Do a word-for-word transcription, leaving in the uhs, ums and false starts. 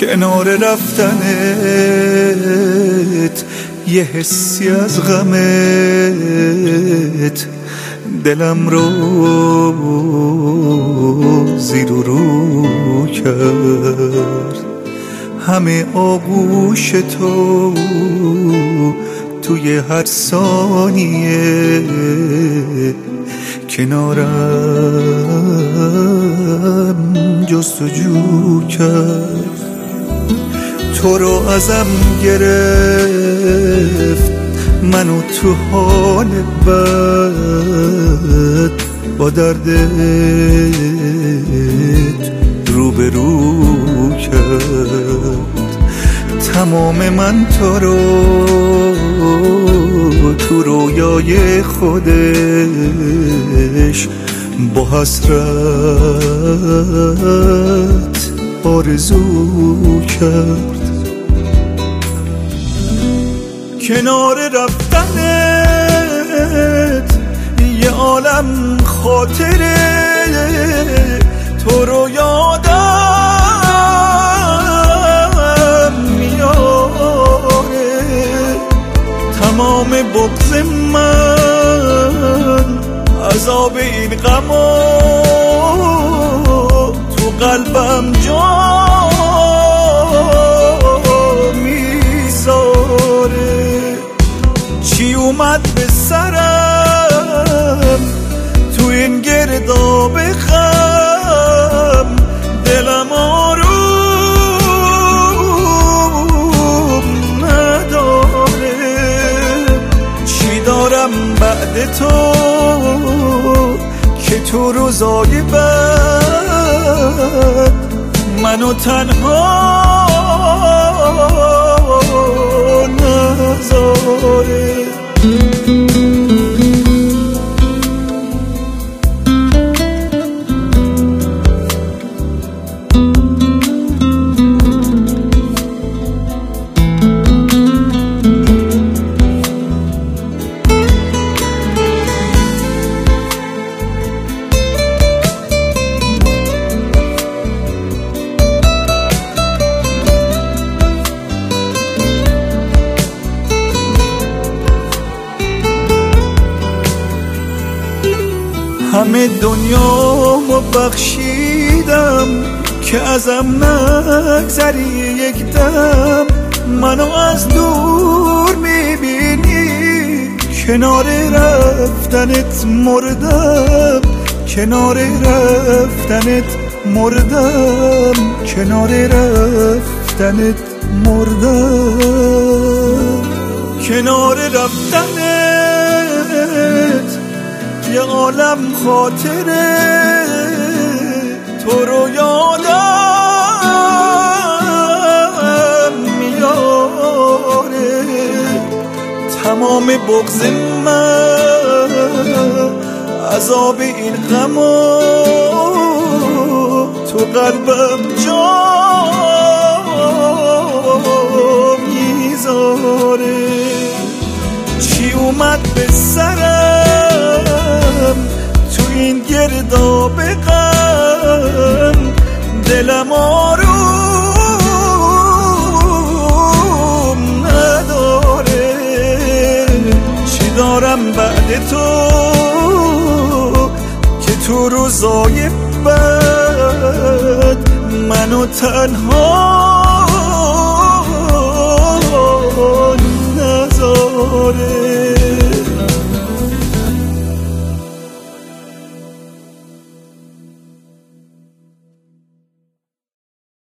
کنار رفتنت یه حسی از غمت دلم رو زیر و رو کرد. همه آغوش تو توی هر ثانیه کنارم جستجو کرد. تو رو ازم گرفت منو تو حال بد با دردت روبرو کرد. تمام من تو رو تو رویای خودش با حسرت آرزو کرد. کنار رفتنت یه عالم خاطره تو رو یادم میاره. تمام بغض من عذاب این غما تو قلبم جا میذاره. چی اومد به سرم تو این گرداب غم دلم آروم نداره. چی دارم بعد تو که تو روزای بعد منو تنها نذاره. همه دنیامو بخشیدم که ازم نگذری یک دم. منو از دور میبینی کنار رفتنت مردم. کنار رفتنت مردم. کنار رفتنت مردم. کنار رفتنت یه عالم خاطره تو رو یادم میاره. تمام بغض من عذاب این غما تو قلبم جا میذاره. چی اومد به سرم تو این گرداب غم دلم آروم نداره. چی دارم بعد تو که تو روزای بعد منو تنها نذاره.